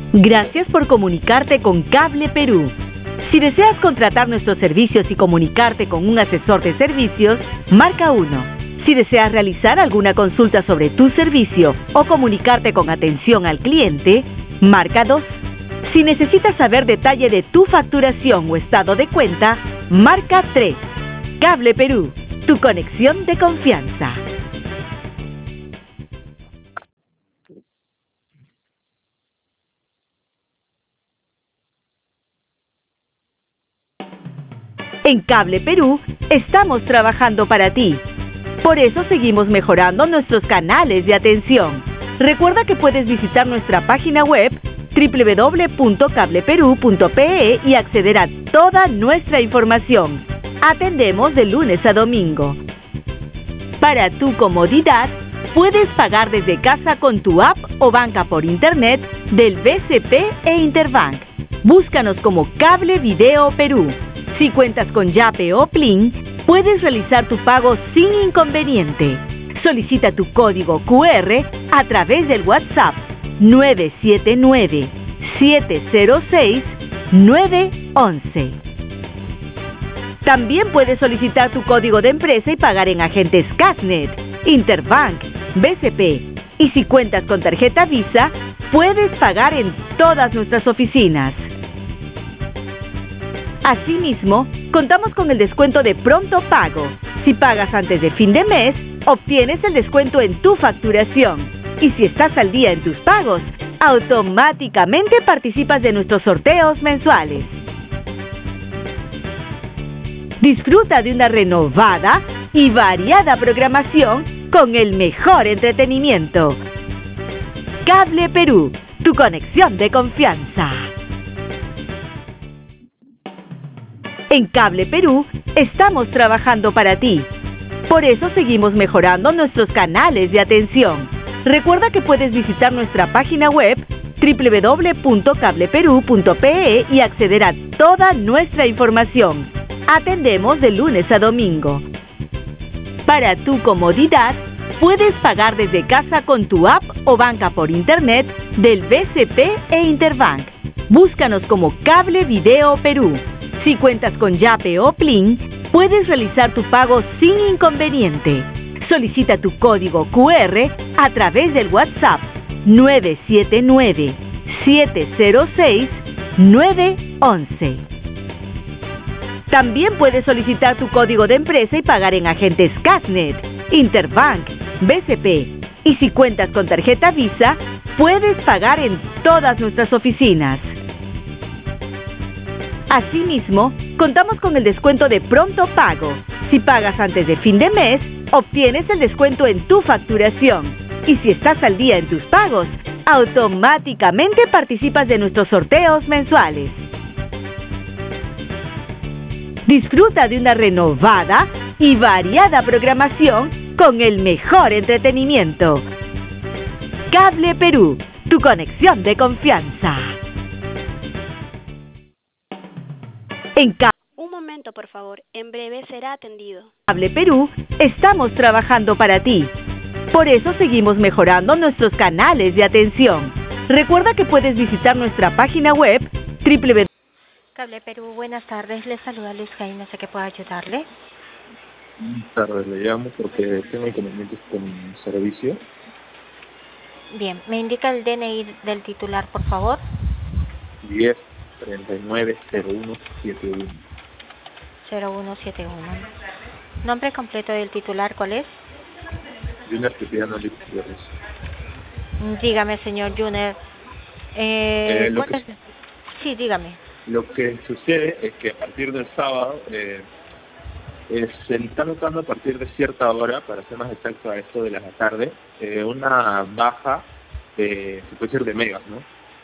Gracias por comunicarte con Cable Perú. Si deseas contratar nuestros servicios y comunicarte con un asesor de servicios, marca 1. Si deseas realizar alguna consulta sobre tu servicio o comunicarte con atención al cliente, marca 2. Si necesitas saber detalle de tu facturación o estado de cuenta, marca 3. Cable Perú, tu conexión de confianza. En Cable Perú estamos trabajando para ti. Por eso seguimos mejorando nuestros canales de atención. Recuerda que puedes visitar nuestra página web www.cableperú.pe y acceder a toda nuestra información. Atendemos de lunes a domingo. Para tu comodidad, puedes pagar desde casa con tu app o banca por internet del BCP e Interbank. Búscanos como Cable Video Perú. Si cuentas con Yape o Plin, puedes realizar tu pago sin inconveniente. Solicita tu código QR a través del WhatsApp 979-706-911. También puedes solicitar tu código de empresa y pagar en agentes Casnet, Interbank, BCP. Y si cuentas con tarjeta Visa, puedes pagar en todas nuestras oficinas. Asimismo, contamos con el descuento de pronto pago. Si pagas antes de fin de mes, obtienes el descuento en tu facturación. Y si estás al día en tus pagos, automáticamente participas de nuestros sorteos mensuales. Disfruta de una renovada y variada programación con el mejor entretenimiento. Cable Perú, tu conexión de confianza. En Cable Perú estamos trabajando para ti. Por eso seguimos mejorando nuestros canales de atención. Recuerda que puedes visitar nuestra página web www.cableperú.pe y acceder a toda nuestra información. Atendemos de lunes a domingo. Para tu comodidad, puedes pagar desde casa con tu app o banca por internet del BCP e Interbank. Búscanos como Cable Video Perú. Si cuentas con Yape o Plin, puedes realizar tu pago sin inconveniente. Solicita tu código QR a través del WhatsApp 979-706-911. También puedes solicitar tu código de empresa y pagar en agentes Casnet, Interbank, BCP. Y si cuentas con tarjeta Visa, puedes pagar en todas nuestras oficinas. Asimismo, contamos con el descuento de pronto pago. Si pagas antes de fin de mes, obtienes el descuento en tu facturación. Y si estás al día en tus pagos, automáticamente participas de nuestros sorteos mensuales. Disfruta de una renovada y variada programación con el mejor entretenimiento. Cable Perú, tu conexión de confianza. Un momento, por favor. En breve será atendido. Cable Perú estamos trabajando para ti. Por eso seguimos mejorando nuestros canales de atención. Recuerda que puedes visitar nuestra página web www. Cable Perú, buenas tardes. Les saluda Luis Jaime, no sé qué puedo ayudarle. Buenas tardes, le llamo porque tengo inconvenientes con mi servicio. Bien, ¿me indica el DNI del titular, por favor? 10390171. 0171. ¿Nombre completo del titular cuál es? Junior Cipriano Luis Gutiérrez. Dígame, señor Junior. Sí, dígame. Lo que sucede es que a partir del sábado se está notando a partir de cierta hora, para ser más exacto a esto de la tarde, una baja se puede decir de megas, ¿no?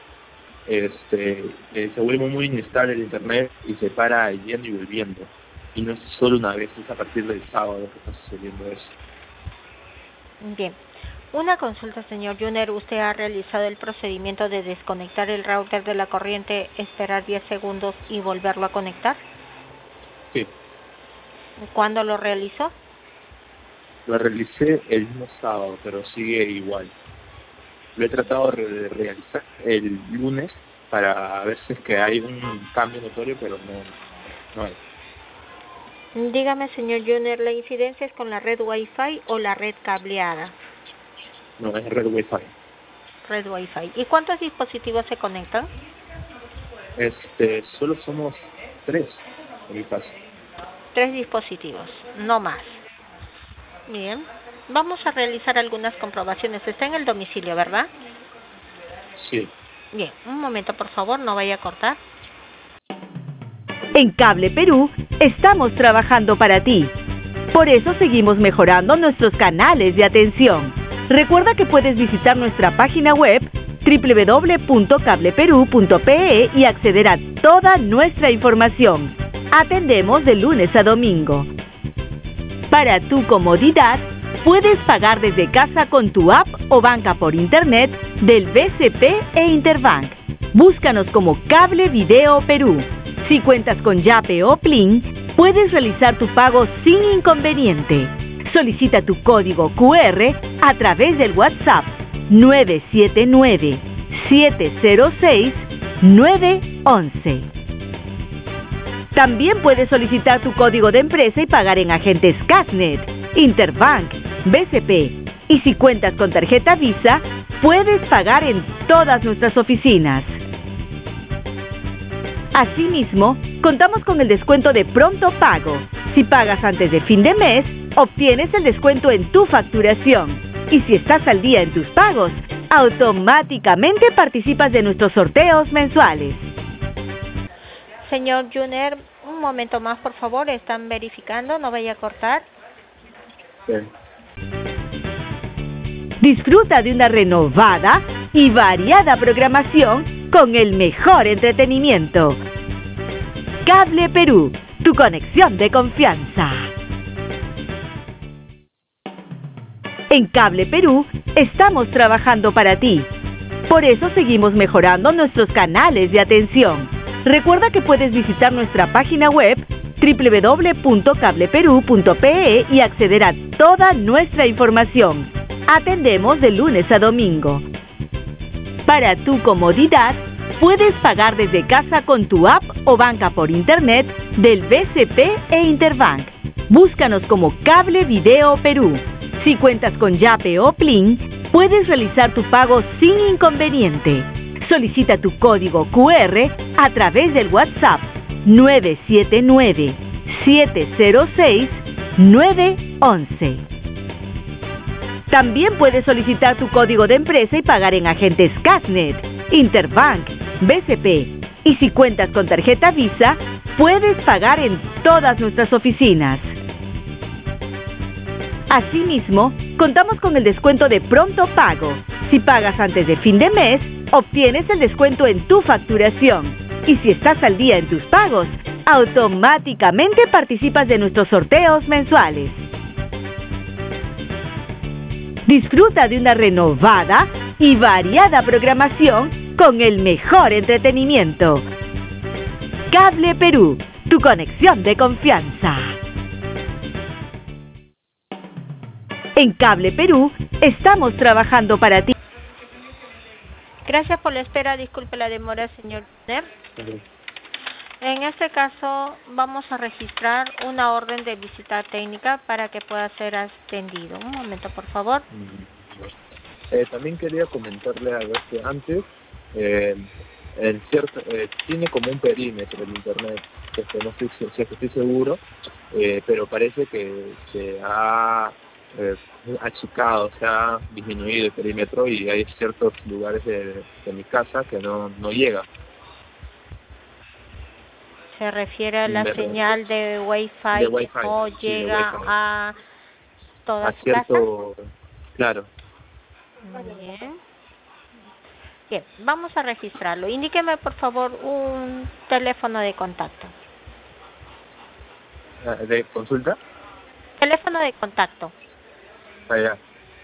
Se vuelve muy inestable el internet y se para yendo y volviendo. Y no es solo una vez, es a partir del sábado que está sucediendo eso. Bien. Una consulta, señor Junior. ¿Usted ha realizado el procedimiento de desconectar el router de la corriente, esperar 10 segundos y volverlo a conectar? Sí. ¿Cuándo lo realizó? Lo realicé el mismo sábado, pero sigue igual. lo he tratado de realizar el lunes para ver si es que hay un cambio notorio, pero no hay. Dígame, señor Junior, ¿la incidencia es con la red Wi-Fi o la red cableada? No, es red Wi-Fi. Red Wi-Fi. ¿Y cuántos dispositivos se conectan? Solo somos 3 en mi caso. 3 dispositivos, no más. Bien. Vamos a realizar algunas comprobaciones. Está en el domicilio, ¿verdad? Sí. Bien, un momento, por favor, no vaya a cortar. En Cable Perú estamos trabajando para ti. Por eso seguimos mejorando nuestros canales de atención. Recuerda que puedes visitar nuestra página web www.cableperu.pe y acceder a toda nuestra información. Atendemos de lunes a domingo. Para tu comodidad, puedes pagar desde casa con tu app o banca por internet del BCP e Interbank. Búscanos como Cable Video Perú. Si cuentas con Yape o Plin, puedes realizar tu pago sin inconveniente. Solicita tu código QR a través del WhatsApp 979-706-911. También puedes solicitar tu código de empresa y pagar en agentes Casnet, Interbank, BCP. Y si cuentas con tarjeta Visa, puedes pagar en todas nuestras oficinas. Asimismo, contamos con el descuento de pronto pago. Si pagas antes de fin de mes, obtienes el descuento en tu facturación. Y si estás al día en tus pagos, automáticamente participas de nuestros sorteos mensuales. Señor Junior, un momento más, por favor. Están verificando, no vaya a cortar. Sí. Disfruta de una renovada y variada programación con el mejor entretenimiento. Cable Perú, tu conexión de confianza. En Cable Perú estamos trabajando para ti. Por eso seguimos mejorando nuestros canales de atención. Recuerda que puedes visitar nuestra página web www.cableperu.pe y acceder a toda nuestra información. Atendemos de lunes a domingo. Para tu comodidad, puedes pagar desde casa con tu app o banca por internet del BCP e Interbank. Búscanos como Cable Video Perú. Si cuentas con Yape o Plin, puedes realizar tu pago sin inconveniente. Solicita tu código QR a través del WhatsApp 979-706-911. También puedes solicitar tu código de empresa y pagar en agentes Casnet, Interbank, BCP. Y si cuentas con tarjeta Visa, puedes pagar en todas nuestras oficinas. Asimismo, contamos con el descuento de pronto pago. Si pagas antes de fin de mes, obtienes el descuento en tu facturación. Y si estás al día en tus pagos, automáticamente participas de nuestros sorteos mensuales. Disfruta de una renovada y variada programación con el mejor entretenimiento. Cable Perú, tu conexión de confianza. En Cable Perú estamos trabajando para ti. Gracias por la espera. Disculpe la demora, señor Junior. En este caso, vamos a registrar una orden de visita técnica para que pueda ser atendido. Un momento, por favor. También quería comentarle algo que antes, tiene como un perímetro el internet, no estoy seguro, pero parece que se ha achicado, se ha disminuido el perímetro y hay ciertos lugares de mi casa que no llega. Se refiere a la señal de Wi-Fi que no llega a toda su casa. Claro. Bien, vamos a registrarlo. Indíqueme, por favor, un teléfono de contacto. ¿De consulta? Teléfono de contacto. Allá.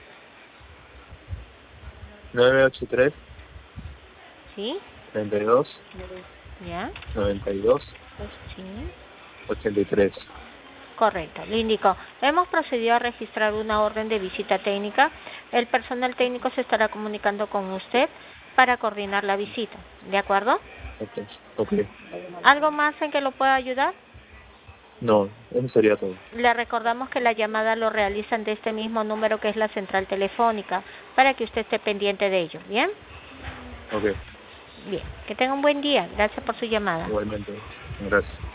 983. ¿Sí? 32. ¿Ya? 92. Sí. 83. Correcto, le indico. Hemos procedido a registrar una orden de visita técnica. El personal técnico se estará comunicando con usted para coordinar la visita. ¿De acuerdo? Ok. ¿Algo más en que lo pueda ayudar? No, eso sería todo. Le recordamos que la llamada lo realizan de este mismo número que es la central telefónica, para que usted esté pendiente de ello. ¿Bien? Ok. Bien. Que tenga un buen día. Gracias por su llamada. Igualmente. Gracias.